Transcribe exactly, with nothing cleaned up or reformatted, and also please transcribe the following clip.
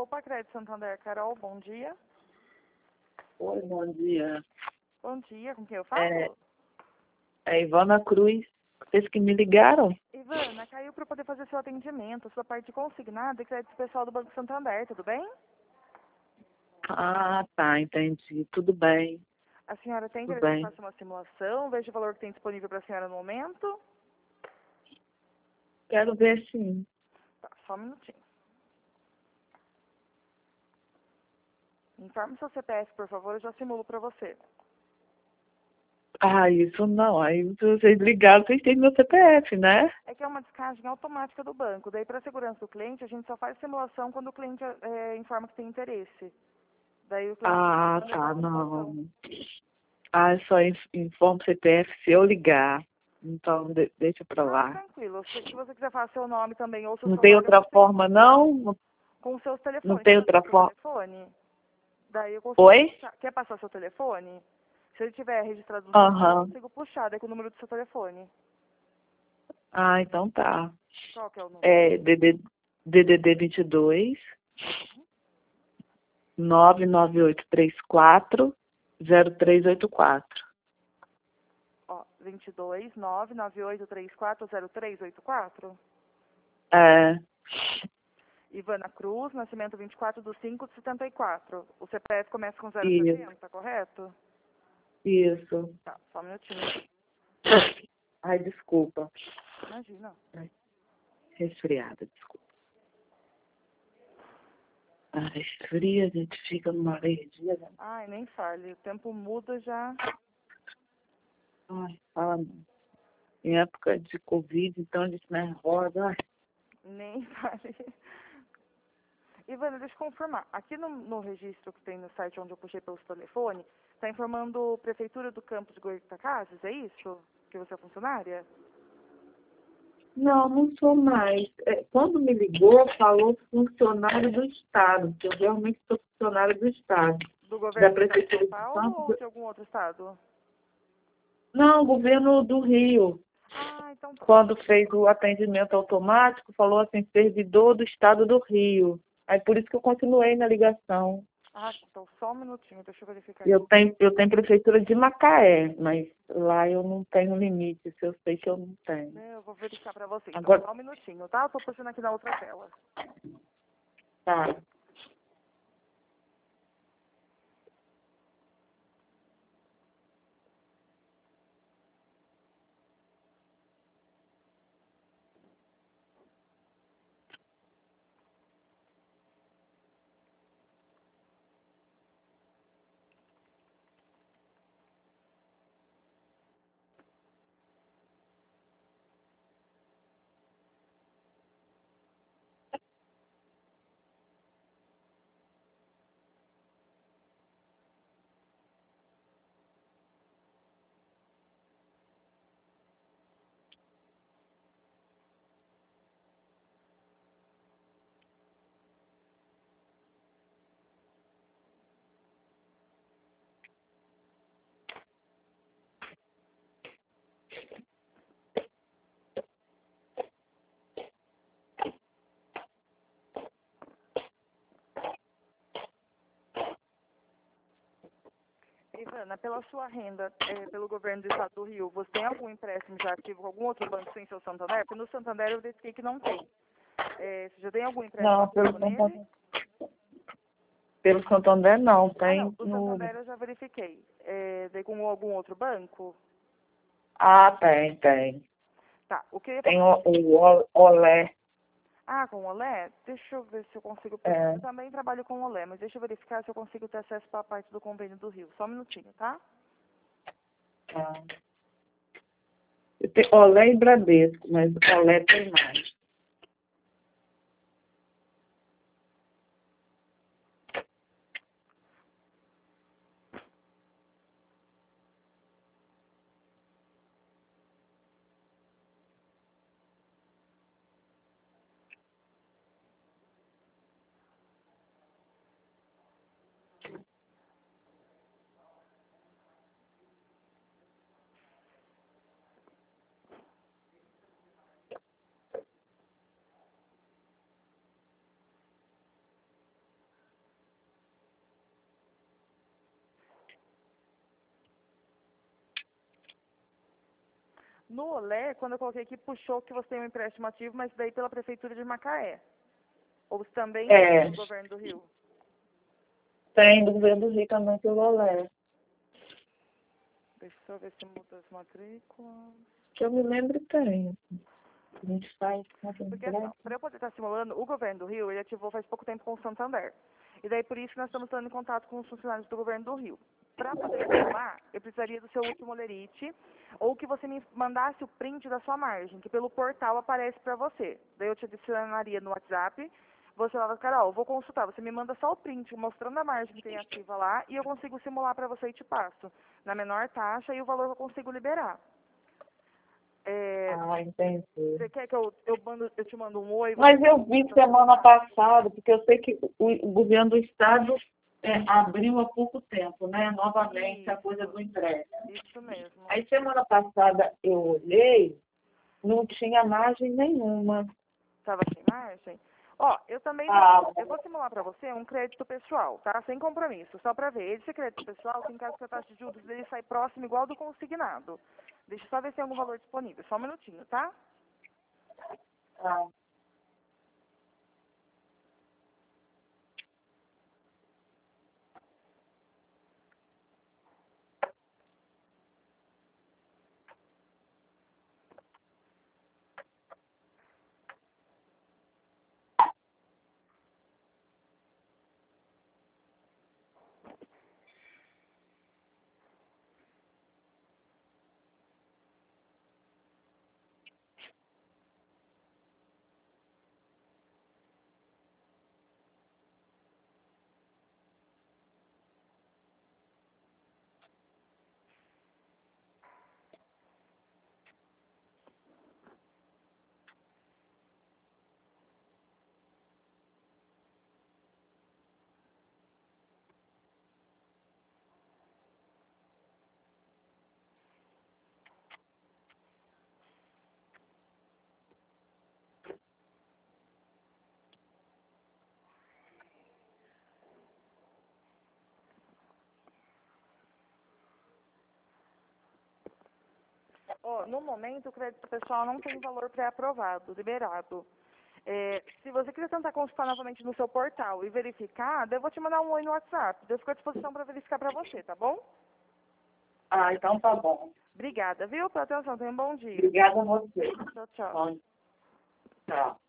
Opa, Crédito Santander, Carol, bom dia. Oi, bom dia. Bom dia, com quem eu falo? É, é Ivana Cruz. Vocês que me ligaram? Ivana, caiu para poder fazer seu atendimento, sua parte consignada e crédito pessoal do Banco Santander, tudo bem? Ah, tá, entendi. Tudo bem, A senhora tem tudo interesse em bem. fazer uma simulação? Veja o valor que tem disponível para a senhora no momento. Quero ver sim. Tá, só um minutinho. Informe seu C P F, por favor, eu já simulo para você. Ah, isso não. Aí vocês ligaram, vocês têm meu C P F, né? É que é uma descagem automática do banco. Daí, para a segurança do cliente, a gente só faz simulação quando o cliente é, informa que tem interesse. Daí o cliente Ah, manda tá, aquela simulação. não. Ah, eu só in- informo o C P F se eu ligar. Então, de- deixa pra Ah, lá. tranquilo. Se, se você quiser falar seu nome também ou seu Não tem celular, eu outra consigo forma, não? Não, com os seus não telefones. Quer tem passar outra seu forma. telefone? Daí eu consigo Oi? puxar. Quer passar seu telefone? Se ele tiver registrado no sistema, eu Aham. consigo puxar daí com o número do seu telefone. Ah, então tá. Qual que é o número? É D D D D D vinte e dois nove nove oito três quatro zero três oito quatro. Ó, vinte e dois, nove nove oito três quatro zero três oito quatro. É, Ivana Cruz, nascimento vinte e quatro de cinco de setenta e quatro. O C P F começa com zero isso, setenta, correto? isso. Tá, só um minutinho. Ai, desculpa. Imagina. Ai, resfriada, desculpa. Ai, fria, a gente fica numa alergia, né? Ai, nem fale. O tempo muda já. Ai, fala não. Em época de Covid, então a gente nervosa. Ai, Nem fale. Ivana, deixa eu confirmar. Aqui no, no registro que tem no site onde eu puxei pelo telefone, está informando Prefeitura do Campo de Goitacazes, é isso? Que você é funcionária? não, não sou mais. É, quando me ligou, falou funcionário do Estado, que eu realmente sou funcionário do Estado. Do Da governo do estado de Prefeitura São de Paulo ou Santos. de algum outro estado? Não, governo do Rio. Ah, então tá. Quando fez o atendimento automático, falou assim, servidor do Estado do Rio. Aí por isso que eu continuei na ligação. Ah, então só um minutinho, deixa eu verificar E aqui. Eu tenho, eu tenho prefeitura de Macaé, mas lá eu não tenho limite, se eu sei que eu não tenho. Eu vou verificar pra você, então Agora, só um minutinho, tá? Eu tô puxando aqui na outra tela. tá. Ivana, pela sua renda, eh, pelo governo do estado do Rio, você tem algum empréstimo já ativo com algum outro banco sem seu Santander? Porque no Santander eu verifiquei que não tem. Eh, você já tem algum empréstimo Não, pelo ativo nele? Santander, pelo Santander não, Ah, não, tem do no... Santander eu já verifiquei. Eh, daí com algum outro banco? Ah, tem, tem. Tá, o que eu ia Tem falar? o, o Olé. Ah, com o Olé? Deixa eu ver se eu consigo puxar. É, Eu também trabalho com o Olé, mas deixa eu verificar se eu consigo ter acesso para a parte do convênio do Rio. Só um minutinho, tá? tá. Eu tenho Olé e Bradesco, mas Olé tem mais. No Olé, quando eu coloquei aqui, puxou que você tem um empréstimo ativo, mas daí pela Prefeitura de Macaé. Ou você também É, tem do Governo do Rio? tem do governo do Rio também pelo Olé. Deixa eu ver se muda as matrículas. Que eu me lembro tem. A gente faz conta de Porque assim, empréstimo. para eu poder estar simulando, o Governo do Rio, ele ativou faz pouco tempo com o Santander. E daí por isso que nós estamos estando em contato com os funcionários do Governo do Rio. Para poder simular, eu precisaria do seu último lerite, ou que você me mandasse o print da sua margem, que pelo portal aparece para você. Daí eu te adicionaria no WhatsApp, você falava, Carol, vou consultar, você me manda só o print mostrando a margem que tem ativa lá, e eu consigo simular para você e te passo, na menor taxa, e o valor que eu consigo liberar. É, Ah, entendi. você quer que eu, eu, mando, eu te mando um oi? Mas Você... eu vi semana passada, porque eu sei que o, o governo do estado é, abriu há pouco tempo, né? Novamente Isso, a coisa do empréstimo. isso mesmo. Aí semana passada eu olhei, não tinha margem nenhuma. Estava sem margem? Ó, eu também Ah, vou, eu vou simular para você um crédito pessoal, tá? Sem compromisso, só para ver. Esse crédito pessoal, tem caso que a taxa de juros dele sai próximo igual do consignado. Deixa eu só ver se tem algum valor disponível. Só um minutinho, tá? ah, Ó, no momento, o crédito pessoal não tem valor pré-aprovado, liberado. É, se você quiser tentar consultar novamente no seu portal e verificar, daí eu vou te mandar um oi no WhatsApp. Eu fico à disposição para verificar para você, tá bom? ah, então tá bom. Obrigada, viu? Pela atenção. Tenha um bom dia. Obrigada a você. Tchau, tchau. Bom, tchau.